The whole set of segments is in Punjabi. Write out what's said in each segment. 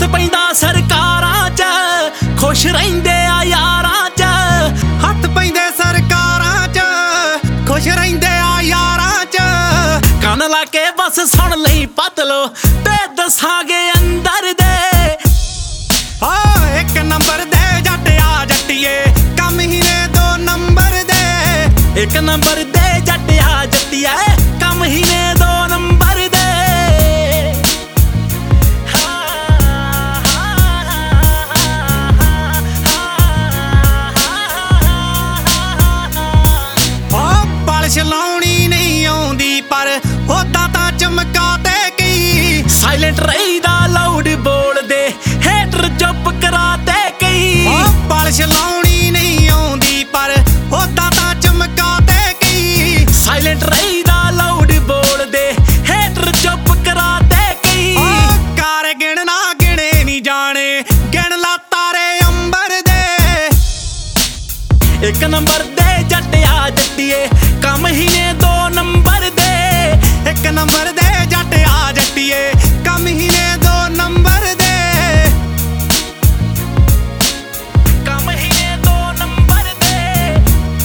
ਹੱਥ ਪੈਂਦਾ ਸਰਕਾਰਾਂ 'ਚ ਖੁਸ਼ ਰਹਿੰਦੇ ਆ ਯਾਰਾਂ 'ਚ। ਹੱਥ ਪੈਂਦੇ ਸਰਕਾਰਾਂ 'ਚ ਖੁਸ਼ ਰਹਿੰਦੇ ਆ ਯਾਰਾਂ 'ਚ। ਕੰਨ ਲਾ ਕੇ ਬਸ ਸੁਣ ਲਈ ਪਤਲੋ ਤੇ ਦੱਸਾਂਗੇ ਅੰਦਰ ਦੇ। ਇੱਕ ਨੰਬਰ ਦੇ ਜੱਟ ਆ ਜੱਟੀਏ ਕੰਮ ਹੀ ਨੇ 2 ਨੰਬਰ ਦੇ। ਇੱਕ ਨੰਬਰ ਦੇ ਜੱਟ ਆ ਜੱਟੀਏ ਕੰਮ ਹੀ ਨੇ 2 ਨੰਬਰ ਦੇ। ਪਾਲਿਸ਼ ਲਾਉਣੀ ਨਹੀਂ ਆਉਂਦੀ ਪਰ ਉਦਾਂ ਤਾਂ ਚਮਕਾ ਤੇ ਕਈ। ਸਾਇਲੈਂਟ ਰਹੀਦਾ ਲਾਊਡ ਬੋਲਦੇ ਹੇਟਰ ਚੁੱਪ ਕਰਾ ਤੇ ਕਈ। ਪਾਲਿਸ਼ ਲਾਉਣੀ ਨਹੀਂ ਆਉਂਦੀ ਪਰ ਉਦਾਂ ਤਾਂ ਚਮਕਾ ਤੇ ਕਈ। ਸਾਇਲੈਂਟ ਰਹੀਦਾ ਲਾਊਡ ਬੋਲਦੇ ਹੇਟਰ ਚੁੱਪ ਕਰਾ ਤੇ ਕਈ। ਕਾਰ ਗਿਣਨਾ ਗਿਣੇ ਨਹੀਂ ਜਾਣੇ ਗਿਣ ਲਾ ਤਾਰੇ ਅੰਬਰ ਦੇ। ਇੱਕ ਨੰਬਰ ਦੇ ਜੱਟ ਆ ਜੱਟੀਏ ਕੰਮ ਹੀ ਨੇ 2 ਨੰਬਰ ਦੇ। ਇੱਕ ਨੰਬਰ ਦੇ ਜੱਟ ਆ ਜੱਟੀਏ ਕੰਮ ਹੀ ਨੇ 2 ਨੰਬਰ ਦੇ। ਕੰਮ ਹੀ ਨੇ 2 ਨੰਬਰ ਦੇ।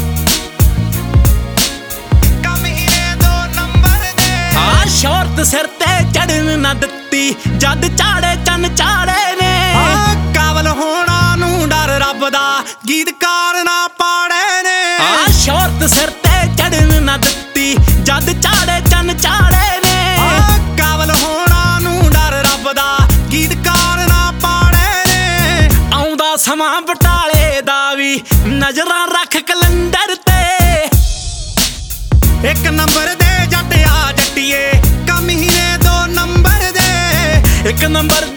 ਕੰਮ ਹੀ ਨੇ 2 ਨੰਬਰ ਦੇ। ਸ਼ੌਹਰਤ ਸਿਰ ਤੇ ਚੜਨ ਨਾ ਦਿੱਤੀ ਜਦ ਚਾੜੇ ਚੰਨ ਚਾੜੇ ਨੇ। ਕਾਬਲ ਹੋਣਾ ਨੂੰ ਡਰ ਰੱਬ ਦਾ ਗੀਤਕਾਰ ਨਾ ਪਾੜੇ ਨੇ। ਸ਼ੌਹਰਤ ਸਿਰ ਤੇ ਚੜਨ ਨਾ ਦਿੱਤੀ ਜਦ ਚਾੜੇ ਚੰਨ ਚਾੜੇ ਨੇ। ਕਾਬਲ ਹੋਣਾ ਨੂੰ ਡਰ ਰੱਬ ਦਾ ਗੀਤਕਾਰ ਨਾ ਪਾੜੇ ਨੇ। ਆਉਂਦਾ ਸਮਾਂ ਬਟਾਲੇ ਦਾ ਵੀ ਨਜ਼ਰਾਂ ਰੱਖ ਕਲੰਦਰ ਤੇ। ਇੱਕ ਨੰਬਰ ਦੇ ਜੱਟ ਆ ਜੱਟੀਏ ਕੰਮ ਹੀ ਨੇ 2 ਨੰਬਰ ਦੇ। ਇੱਕ ਨੰਬਰ